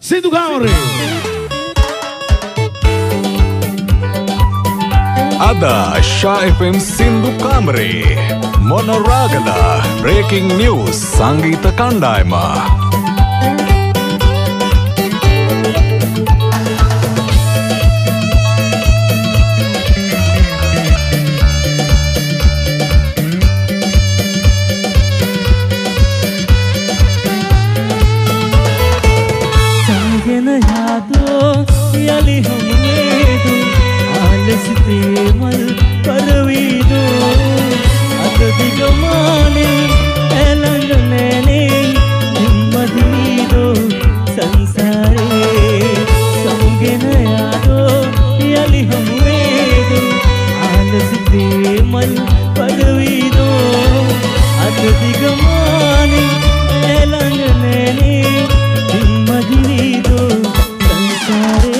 Sindu Kamre. Ada Shah FM Sindu Kamre. Monoragala Breaking News Sangeeta Kandayama. प्रेमल परवीदो अतदिगमाने एलंग मैंने हिम्मत नीदो संसारे समगे नयादो यली हमवेदो आलस प्रेमल परवीदो अतदिगमाने एलंग मैंने हिम्मत नीदो संसारे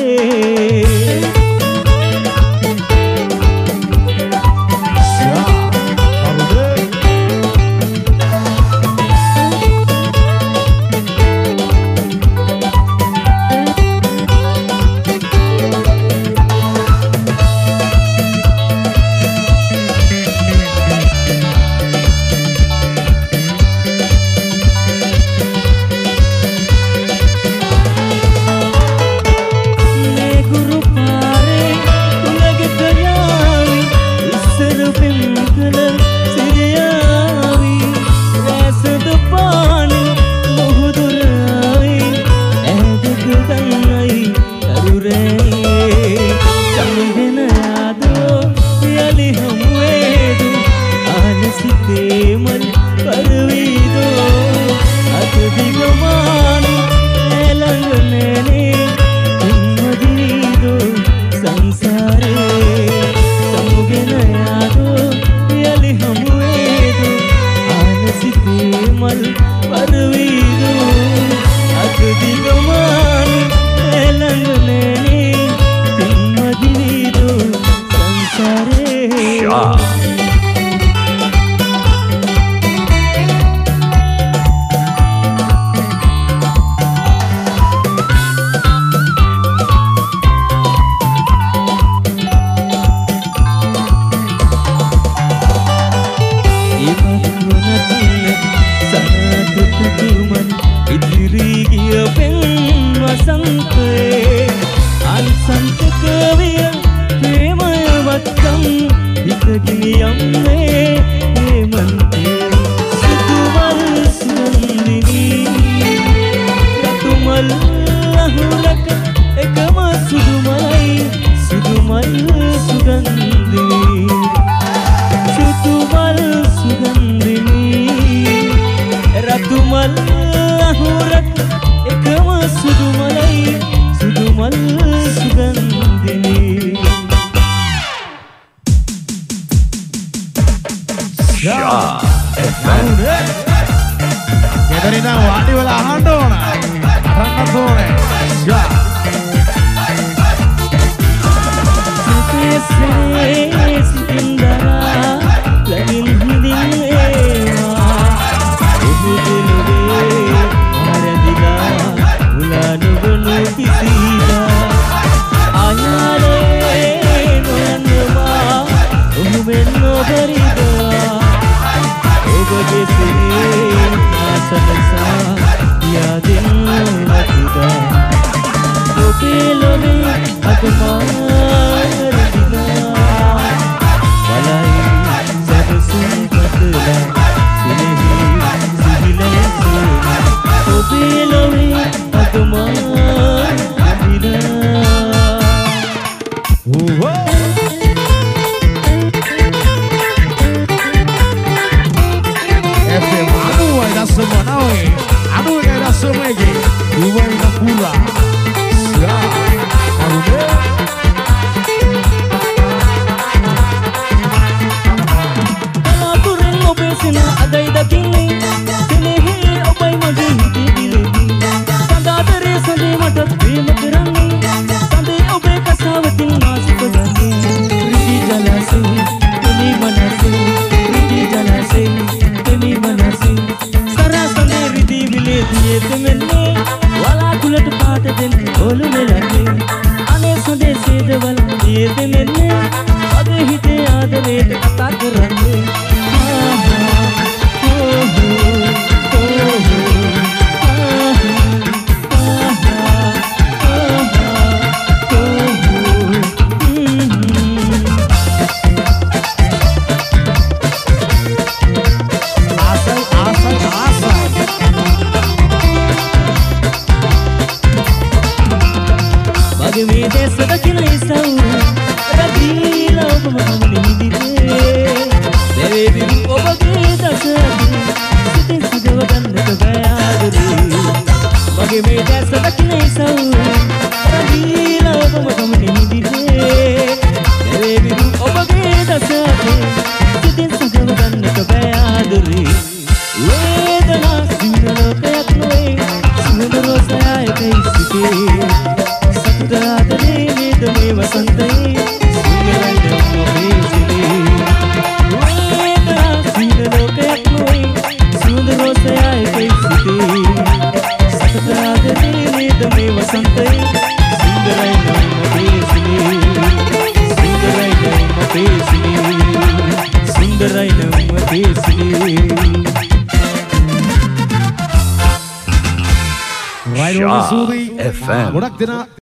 දෙන්න ඔලු මෙලන්නේ අනේ සොඳේ සේදවල යෙදෙන්නේ අද හිතේ ආදරේට කතා කරන්නේ මේ දැස දකින ඉසව් රැඳීලා ඔබම නිදිනේ දෙවි ඔබගේ දසදී සිතින් සුදව ගන්නට බෑ ආදරේ මගේ මේ දැස දකින ඉසව් රැඳීලා ඔබම නිදිනේ දෙවි ඔබගේ දසදී සිතින් සුදව ගන්නට බෑ ආදරේ වේදනා සිංහ ලෝකයක් නොවේ සුන්දර රසයයි සිටේ ආදරේ නේද මේ වසන්තේ සුන්දරයි ඔබේ සිතේ වේදනා සිංහ ලෝකයක් නොවේ සුන්දර රසයයි සිටේ සතුට ආදරේ නේද මේ වසන්තේ සුන්දරයි ඔබේ සිතේ සුන්දරයි ඔබේ සිතේ සුන්දරයි ඔබේ සිතේ Shah FM.